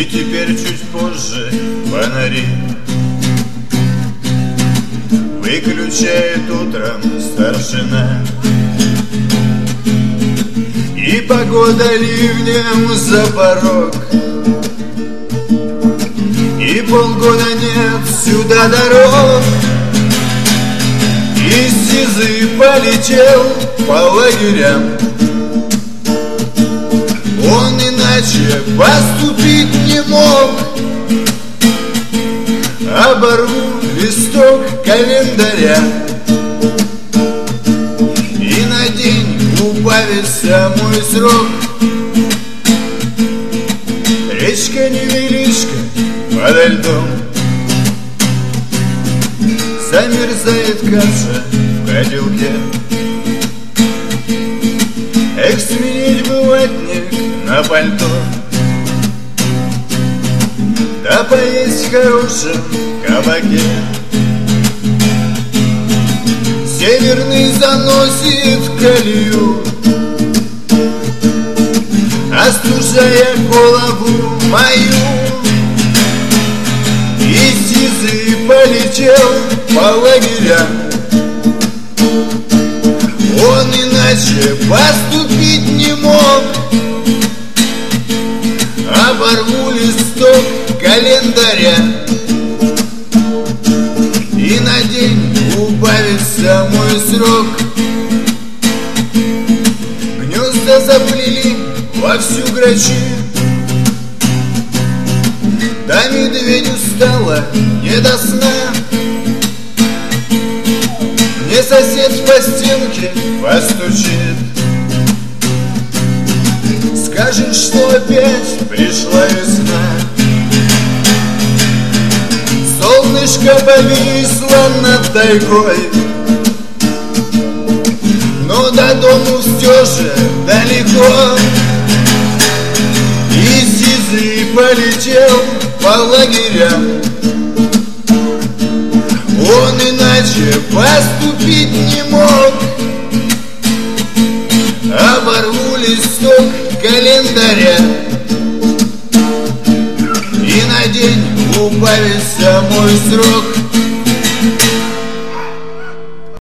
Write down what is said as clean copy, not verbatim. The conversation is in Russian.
И теперь чуть позже фонари выключает утром старшина. И погода ливнем за порог, и полгода нет сюда дорог. И сизый полетел по лагерям. Он иначе поступить не мог. Оборву листок календаря, и на день убавится мой срок. Речка невеличка подо льдом, замерзает каша в котелке. Эх, сменить бы ватник на пальто, да поесть в хорошем кабаке. Северный заносит колею, остужая голову мою. И сизый полетел по лагерям. Он иначе поступить не мог. Оборву листок календаря, и на день убавится мой срок. Гнезда заплели вовсю грачи, да медведю стало не до сна. Мне сосед по стенке постучит, скажет, что опять пришла весна. Солнышко повисло над тайгой, но до дому все же далеко. И сизый полетел по лагерям. Он иначе поступить не мог. Оборву листок календаря, и на день убавится мой срок.